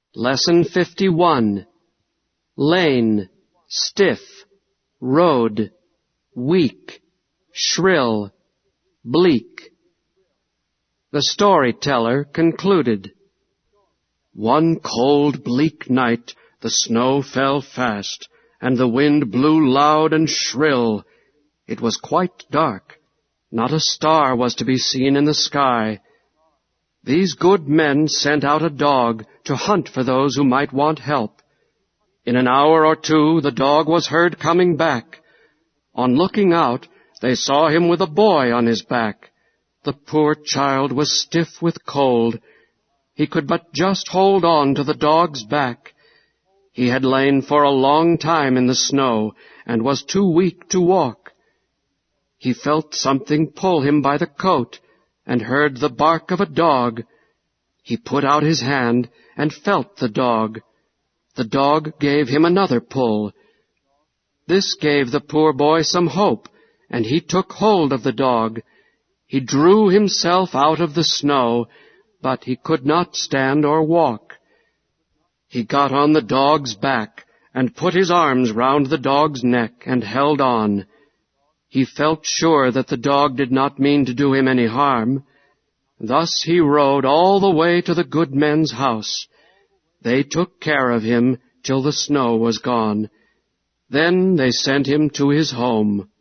Lesson 51. Lane, stiff, road, weak, shrill, bleak. The storyteller concluded. One cold, bleak night the snow fell fast, and the wind blew loud and shrill. It was quite dark. Not a star was to be seen in the sky. These good men sent out a dog to hunt for those who might want help. In an hour or two the dog was heard coming back. On looking out, they saw him with a boy on his back. The poor child was stiff with cold. He could but just hold on to the dog's back. He had lain for a long time in the snow and was too weak to walk. He felt something pull him by the coat and heard the bark of a dog. He put out his hand and felt the dog. The dog gave him another pull. This gave the poor boy some hope, and he took hold of the dog. He drew himself out of the snow, but he could not stand or walk. He got on the dog's back and put his arms round the dog's neck and held on. He felt sure that the dog did not mean to do him any harm. Thus he rode all the way to the good men's house. They took care of him till the snow was gone. Then they sent him to his home.